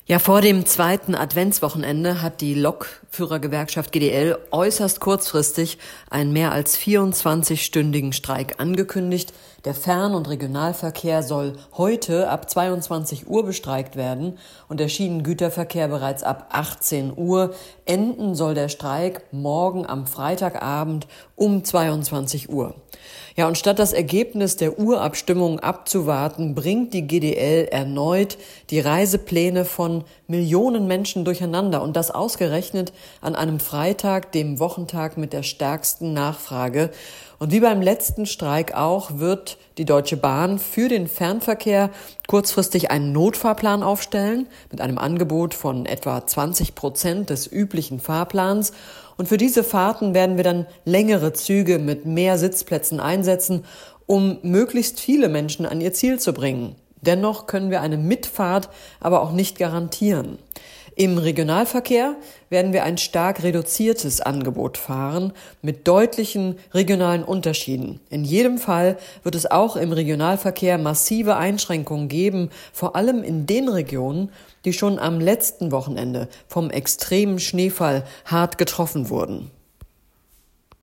Ja, vor dem zweiten Adventswochenende hat die Lokführergewerkschaft GDL äußerst kurzfristig einen mehr als 24-stündigen Streik angekündigt. Der Fern- und Regionalverkehr soll heute ab 22 Uhr bestreikt werden und der Schienengüterverkehr bereits ab 18 Uhr. Enden soll der Streik morgen am Freitagabend um 22 Uhr. Ja, und statt das Ergebnis der Urabstimmung abzuwarten, bringt die GDL erneut die Reisepläne von Millionen Menschen durcheinander und das ausgerechnet an einem Freitag, dem Wochentag mit der stärksten Nachfrage. Und wie beim letzten Streik auch, wird die Deutsche Bahn für den Fernverkehr kurzfristig einen Notfahrplan aufstellen mit einem Angebot von etwa 20% des üblichen Fahrplans. Und für diese Fahrten werden wir dann längere Züge mit mehr Sitzplätzen einsetzen, um möglichst viele Menschen an ihr Ziel zu bringen. Dennoch können wir eine Mitfahrt aber auch nicht garantieren. Im Regionalverkehr werden wir ein stark reduziertes Angebot fahren mit deutlichen regionalen Unterschieden. In jedem Fall wird es auch im Regionalverkehr massive Einschränkungen geben, vor allem in den Regionen, die schon am letzten Wochenende vom extremen Schneefall hart getroffen wurden.